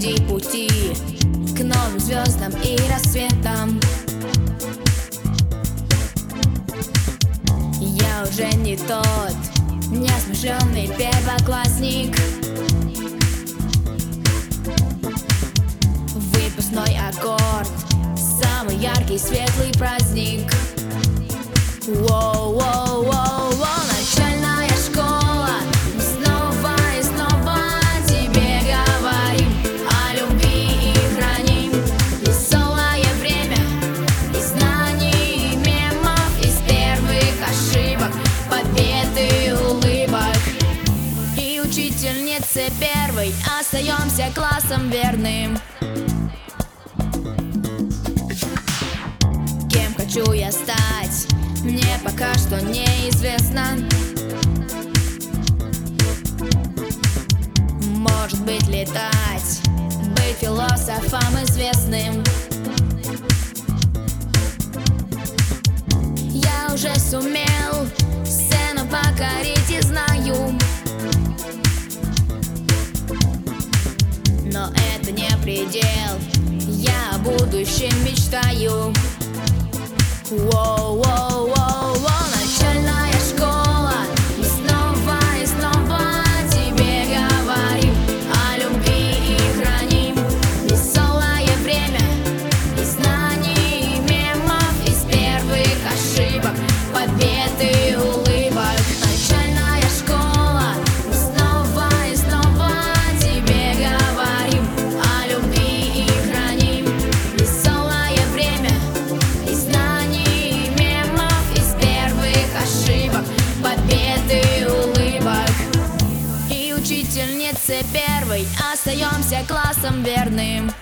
впереди пути к новым звездам и рассветам. Я уже не тот несмышленый первоклассник. Выпускной аккорд, самый яркий светлый праздник. Воу-воу-воу-воу, начальная школа. Мы снова и снова тебе говорим о любви и храним веселое время из знаний и мемов, из первых ошибок, побед и улыбок. И учительнице первой остаемся классом верным. Кем хочу я стать, мне пока что неизвестно. Может быть, летать, быть философом известным. Я уже сумел сцену покорить и знаю, но это не предел, я о будущем мечтаю. Воу-воу-воу-воу, начальная школа. Мы снова и снова тебе говорим о любви и храним веселое время из знаний и мемов, из первых ошибок, побед и улыбок. Начальная школа. Мы снова и снова тебе говорим о любви и храним веселое время из знаний, побед и улыбок. И учительнице первой остаемся классом верным.